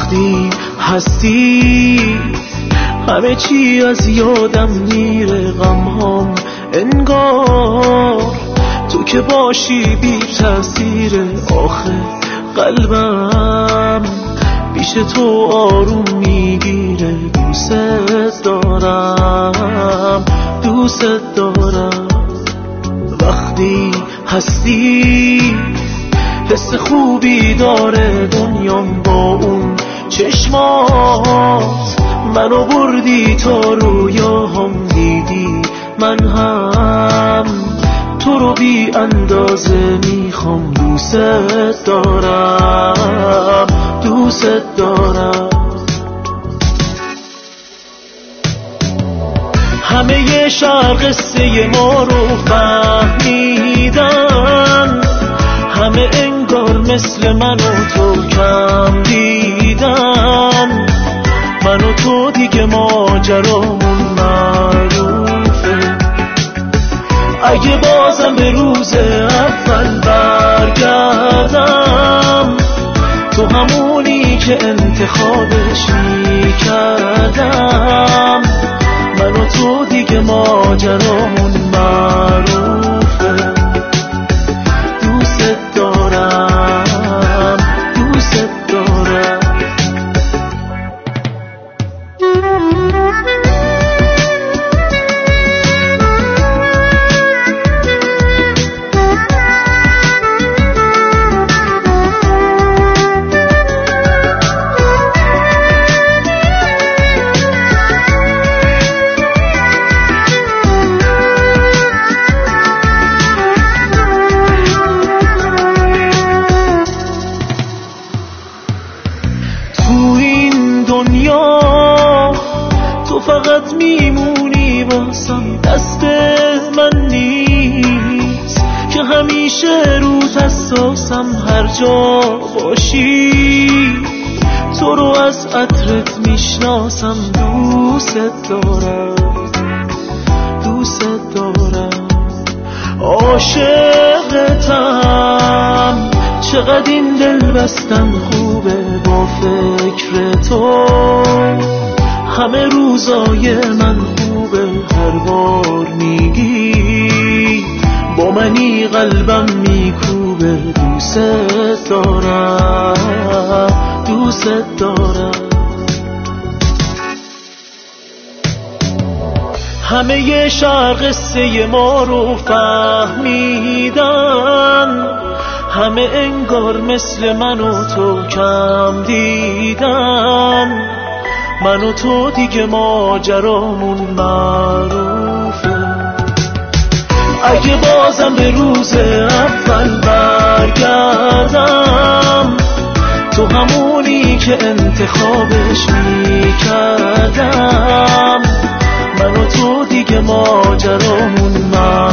وقتی هستی همه چی از یادم میره، غمهام انگار تو که باشی بی تأثیره. آخه قلبم پیش تو آروم میگیره. دوست دارم دوست دارم. وقتی هستی حس خوبی داره دنیام با اون چشمات. منو بردی تا رویاهم دیدی، من هم تو رو بی اندازه میخوام. دوست دارم دوست دارم. همه شهر قصه ما رو فهمیدن، همه انگار مثل من و تو کم دیدن. من و تو دیگه ماجرامون معروفه. اگه بازم به روز اول برگردم، تو همونی که انتخابش میکردم. من و تو دیگه ماجرامون معروفه. دوست دارم دوست دارم. تو فقط میمونی واسم، دست من نیست که همیشه روت حساسم. هر جا باشی تو رو از عطرت میشناسم. دوست دارم دوست دارم. عاشقتم چقدر این دل بستن خوبه با فکر تو. همه روزای من خوبه، هر بار میگی با منی قلبم میکوبه. دوست دارم دوست دارم. همه شهر قصه ما رو فهمیدن، همه انگار مثل من و تو کم دیدن. من و تو دیگه ماجرامون معروفه. اگه بازم به روز اول برگردم، تو همونی که انتخابش میکردم. من و تو دیگه ماجرامون معروفه.